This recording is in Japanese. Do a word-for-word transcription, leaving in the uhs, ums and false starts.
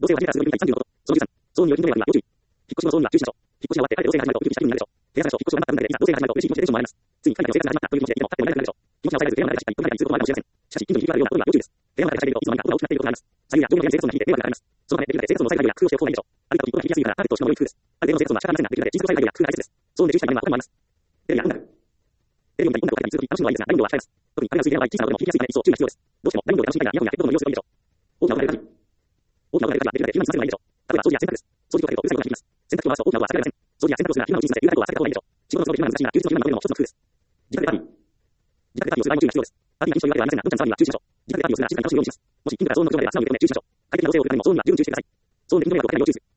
同性はじめから数よりさんじゅうごこと。そのじゅうさん、騒音による筋トレは要注意。引っ越しの騒音には注意しましょう。引っ越しが終わって帰って同性が始まるとウキウキした気分になるでしょう。部屋探しを引っ越しが終わった分でいざ同性が始まると嬉しい気持ちでテンションも上がります。ついに彼らの生活が始まったという気持ちでいても立ってもいられなくなるでしょう。気持ちが抑えられず部屋の中でしっかり一分間にすることもあるかもしれません。しかし、近所に響き渡るような音が要注意です。電話がかかっているようなことには要注意して、部屋の中で会社での音が大きくなっていることがあります。左右や上下の生活音が響いて電話が流れます。そのためできるだけ生活音の抑えられるような工夫をしておく方がいいでしょう。ある程度聞きやすいからカーペットをしまうように工夫です。ある程度の生活音は仕方ありませんが、できるだけ静かに抑えられるような工夫が大切です。騒音で注意したい場面は他にもあります。テレビや音楽。テレビを見たり音楽をかけたり通勤楽しむのはいいですが、大音量は控えます。特に壁が薄い部屋の場合、小さな音でも聞きやすいため一層注意が必要です。どうしても大音量で楽しみたいがイヤホンやヘッドホンの様子がいいでしょう。大きな音が出る限り、大きな音が出る限りはできるだけ急にさせるのがいいでしょう。例えば掃除や洗濯です。掃除機をかけるとうるさい音が響きます。洗濯機を回すと大きな音は避けられません。掃除や洗濯をするなら急な打ち水で有害度は避けた方がいいでしょう。仕事のその現場が難しいが、休日の昼間に守るのも一つの工夫です。自宅でパーティー。自宅でパーティーをする場合も注意が必要です。パーティーが禁止というわけではありませんが、緊張というわけではありませんが、自宅でパーティーをするなら静かに楽しむようにします。もし近所から騒音の苦情が出ると、集まるので熱心に熱唱しましょう。快適な同性を行いは素直に認めて中止しましょう。快適な同性を行いも騒音には十分注意してください。騒音で気分が悪くなるよう注意する。